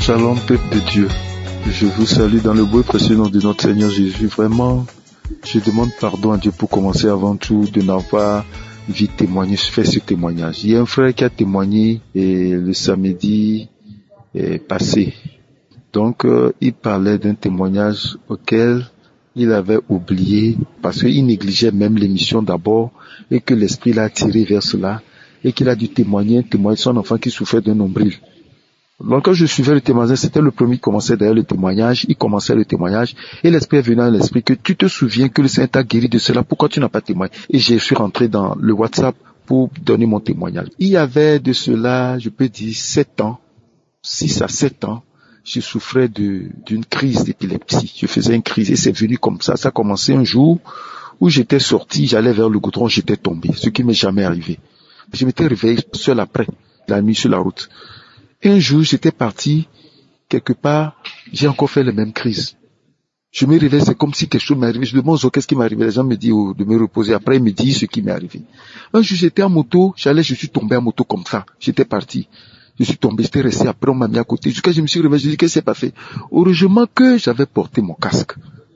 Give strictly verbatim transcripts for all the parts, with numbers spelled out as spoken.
Shalom, peuple de Dieu. Je vous salue dans le beau et précieux nom de notre Seigneur Jésus. Vraiment, je demande pardon à Dieu pour commencer avant tout de n'avoir vite témoigné, fait ce témoignage. Il y a un frère qui a témoigné et le samedi est passé. Donc, euh, il parlait d'un témoignage auquel il avait oublié parce qu'il négligeait même l'émission d'abord et que l'esprit l'a attiré vers cela et qu'il a dû témoigner, témoigner son enfant qui souffrait d'un nombril. Donc quand je suivais le témoignage, c'était le premier qui commençait derrière le témoignage, il commençait le témoignage, et l'esprit est venu à l'esprit que tu te souviens que le Seigneur t'a guéri de cela, pourquoi tu n'as pas témoigné? Et je suis rentré dans le WhatsApp pour donner mon témoignage. Il y avait de cela, je peux dire, sept ans, six à sept ans, je souffrais de, d'une crise d'épilepsie. Je faisais une crise et c'est venu comme ça. Ça a commencé un jour où j'étais sorti, j'allais vers le goudron, j'étais tombé, ce qui m'est jamais arrivé. Je m'étais réveillé seul après, la nuit sur la route. Et un jour, j'étais parti, quelque part, j'ai encore fait les mêmes crises. Je me réveille, c'est comme si quelque chose m'est arrivé. Je demande aux qu'est-ce qui m'est arrivé. Les gens me disent oh, de me reposer. Après, ils me disent ce qui m'est arrivé. Un jour, j'étais en moto, j'allais, je suis tombé en moto comme ça. J'étais parti. Je suis tombé, j'étais resté. Après, on m'a mis à côté. Jusqu'à je me suis réveillé, je dis qu'est-ce qui s'est passé? Heureusement que j'avais porté mon casque.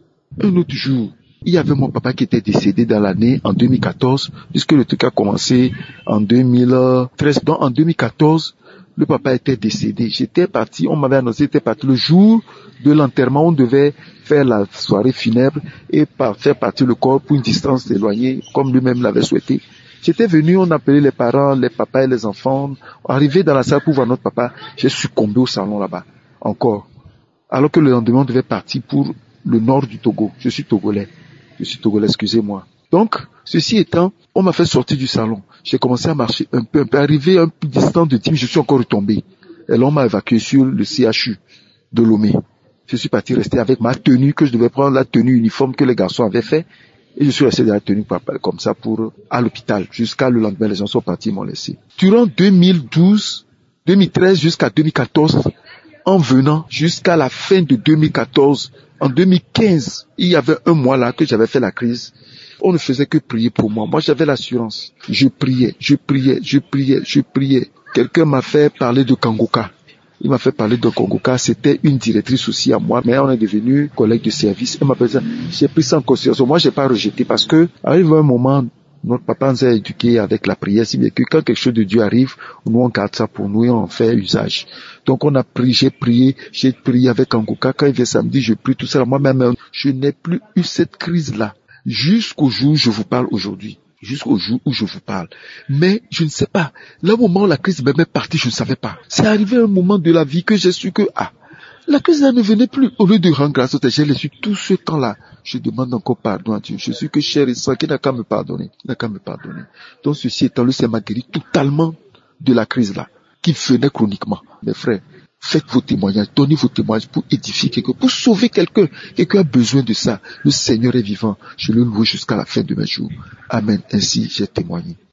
Un autre jour, il y avait mon papa qui était décédé dans l'année en deux mille quatorze, puisque le truc a commencé en deux mille treize. Donc, en deux mille quatorze, le papa était décédé. J'étais parti, on m'avait annoncé, j'étais parti le jour de l'enterrement, on devait faire la soirée funèbre et par, faire partir le corps pour une distance éloignée, comme lui-même l'avait souhaité. J'étais venu, on appelait les parents, les papas et les enfants. Arrivé dans la salle pour voir notre papa, j'ai succombé au salon là-bas, encore. Alors que le lendemain, on devait partir pour le nord du Togo. Je suis togolais. Je suis togolais, excusez-moi. Donc, ceci étant, on m'a fait sortir du salon. J'ai commencé à marcher un peu, un peu. Arrivé à un peu distant de dix minutes, je suis encore retombé. Et là, on m'a évacué sur le C H U de Lomé. Je suis parti rester avec ma tenue, que je devais prendre la tenue uniforme que les garçons avaient fait. Et je suis resté dans la tenue comme ça pour, à l'hôpital. Jusqu'à le lendemain, les gens sont partis, ils m'ont laissé. Durant deux mille douze, deux mille treize jusqu'à deux mille quatorze, en venant jusqu'à la fin de deux mille quatorze, en deux mille quinze, il y avait un mois là que j'avais fait la crise. On ne faisait que prier pour moi. Moi, j'avais l'assurance. Je priais, je priais, je priais, je priais. Quelqu'un m'a fait parler de Kangoka. Il m'a fait parler de Kangoka. C'était une directrice aussi à moi, mais on est devenu collègue de service. Elle m'a fait ça. J'ai pris ça en considération. Moi, j'ai pas rejeté parce que, arrive un moment, notre papa nous a éduqués avec la prière, si bien que quand quelque chose de Dieu arrive, nous on garde ça pour nous et on en fait usage. Donc on a prié, j'ai prié, j'ai prié avec Kangoka. Quand il vient samedi, je prie tout ça. Moi-même, je n'ai plus eu cette crise-là. Jusqu'au jour où je vous parle aujourd'hui. Jusqu'au jour où je vous parle. Mais je ne sais pas. Là, au moment où la crise m'est partie, je ne savais pas. C'est arrivé un moment de la vie que j'ai su que, ah, la crise là ne venait plus. Au lieu de rendre grâce au Seigneur, j'ai laissé tout ce temps-là. Je demande encore pardon à Dieu. Je suis que cher et sang, qui n'a qu'à me pardonner. Il n'a qu'à me pardonner. Donc ceci étant, le Seigneur m'a guéri totalement de la crise là, qui venait chroniquement. Mes frères, faites vos témoignages, donnez vos témoignages pour édifier quelqu'un, pour sauver quelqu'un. Quelqu'un a besoin de ça. Le Seigneur est vivant. Je le loue jusqu'à la fin de mes jours. Amen. Ainsi, j'ai témoigné.